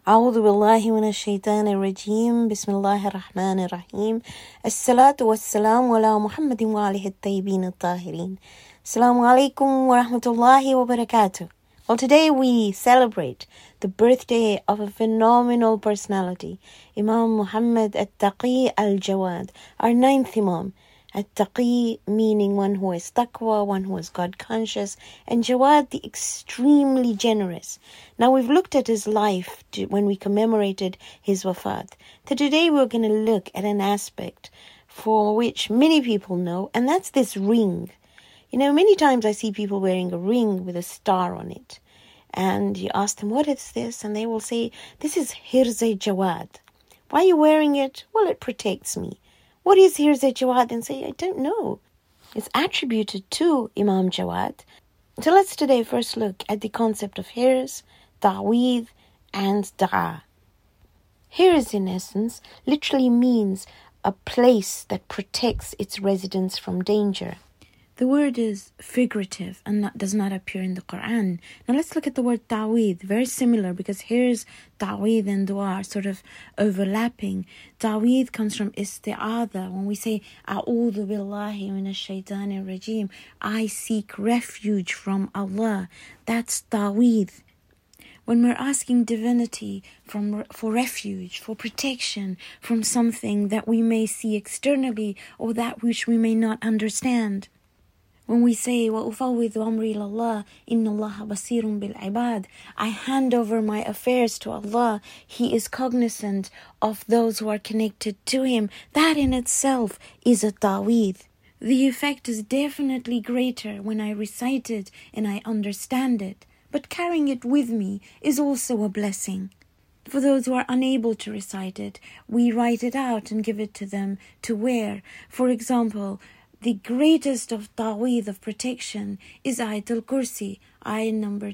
أعوذ بالله من الشيطان الرجيم بسم الله الرحمن الرحيم الصلاة والسلام على محمد وآله الطيبين الطاهرين Assalamu alaikum wa rahmatullahi wa barakatuh. Well, today we celebrate the birthday of a phenomenal personality, Imam Muhammad At-Taqi Al-Jawad, our ninth Imam. At-Taqi meaning one who is taqwa, one who is God conscious, and Jawad the extremely generous. Now we've looked at his life when we commemorated his wafat. Today we're going to look at an aspect for which many people know, and that's this ring. You know, many times I see people wearing a ring with a star on it. And you ask them, what is this? And they will say, this is Hirz-e Jawad. Why are you wearing it? Well, it protects me. What is Hirz-e Jawad? And say, I don't know. It's attributed to Imam Jawad. So let's today first look at the concept of Hirz, Ta'weed, and Da'a. Hirz, in essence, literally means a place that protects its residents from danger. The word is figurative and does not appear in the Quran. Now let's look at the word ta'weed. Very similar, because here's ta'weed and dua are sort of overlapping. Ta'weed comes from isti'adha. When we say a'udhu billahi minash shaitanir rajim, I seek refuge from Allah. That's ta'weed. When we're asking divinity for refuge, for protection from something that we may see externally or that which we may not understand. When we say, وَأُفَوِّضُ أَمْرِي لَاللَّهِ إِنَّ اللَّهَ بَصِيرٌ بِالْعِبَادِ, I hand over my affairs to Allah. He is cognizant of those who are connected to Him. That in itself is a ta'weed. The effect is definitely greater when I recite it and I understand it. But carrying it with me is also a blessing. For those who are unable to recite it, we write it out and give it to them to wear. For example, the greatest of ta'weed, of protection, is Ayatul Kursi, ayah number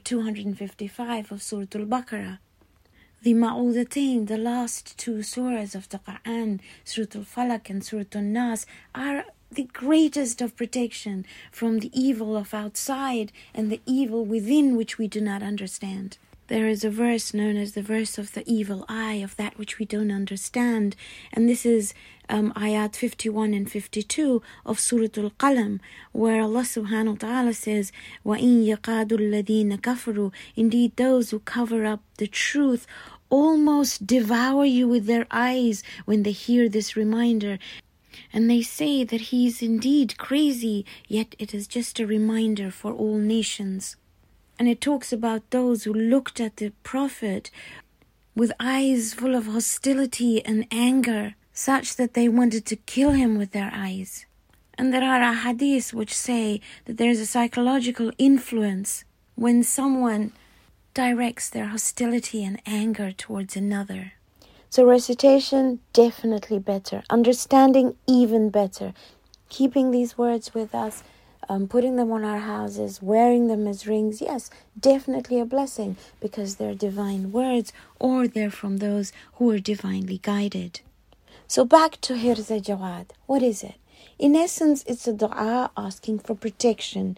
255 of Surah Al-Baqarah. The Ma'udatain, the last two surahs of the Quran, Surah Al-Falaq and Surah Al-Nas, are the greatest of protection from the evil of outside and the evil within which we do not understand. There is a verse known as the verse of the evil eye, of that which we don't understand. And this is ayat 51 and 52 of Surah Al-Qalam, where Allah subhanahu wa ta'ala says, وَإِن يَقَادُ الَّذِينَ كَفَرُوا, indeed those who cover up the truth almost devour you with their eyes when they hear this reminder. And they say that he is indeed crazy, yet it is just a reminder for all nations. And it talks about those who looked at the Prophet with eyes full of hostility and anger, such that they wanted to kill him with their eyes. And there are ahadith which say that there is a psychological influence when someone directs their hostility and anger towards another. So recitation, definitely better. Understanding, even better. Keeping these words with us, putting them on our houses, wearing them as rings, yes, definitely a blessing, because they're divine words or they're from those who are divinely guided. So back to Hirz-e Jawad. What is it? In essence, it's a dua asking for protection,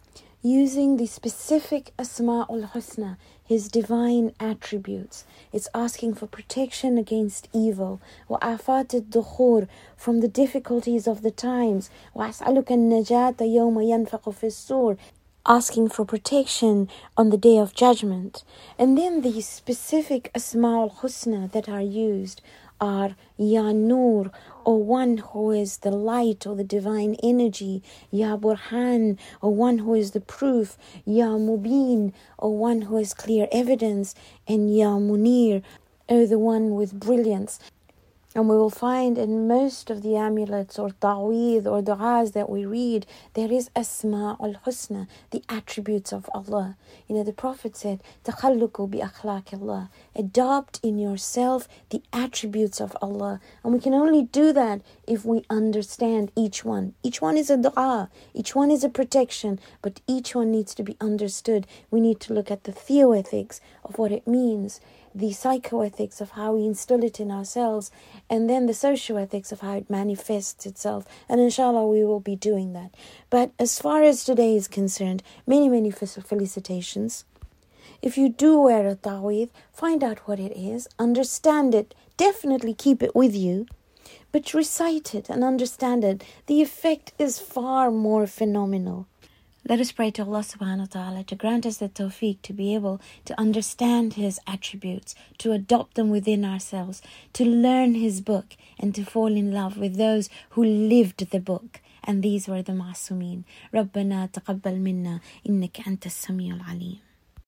using the specific Asma'ul Husna, His divine attributes. It's asking for protection against evil. وَعَفَاتِ الدُّخُورِ, from the difficulties of the times. وَأَسْأَلُكَ النَّجَاةَ يَوْمَ يَنْفَقُ فِي الصُّورِ, asking for protection on the day of judgment. And then the specific Asma'ul Husna that are used are Ya Nur, or one who is the light or the divine energy, Ya Burhan, or one who is the proof, Ya Mubin, or one who is clear evidence, and Ya Munir, or the one with brilliance. And we will find in most of the amulets or ta'weed or du'as that we read, there is Asma'ul Husna, the attributes of Allah. You know, the Prophet said, تَخَلُّقُ بِأَخْلَاقِ اللَّهِ, adopt in yourself the attributes of Allah. And we can only do that if we understand each one. Each one is a du'a, each one is a protection, but each one needs to be understood. We need to look at the theoethics of what it means, the psychoethics of how we instill it in ourselves, and then the socioethics of how it manifests itself. And inshallah, we will be doing that. But as far as today is concerned, many felicitations. if you do wear a ta'weez, find out what it is, understand it, definitely keep it with you, but recite it and understand it. The effect is far more phenomenal. Let us pray to Allah subhanahu wa ta'ala to grant us the tawfiq to be able to understand His attributes, to adopt them within ourselves, to learn His book, and to fall in love with those who lived the book. And these were the Ma'sumin. ربنا تقبل منا إنك أنت السميع العليم.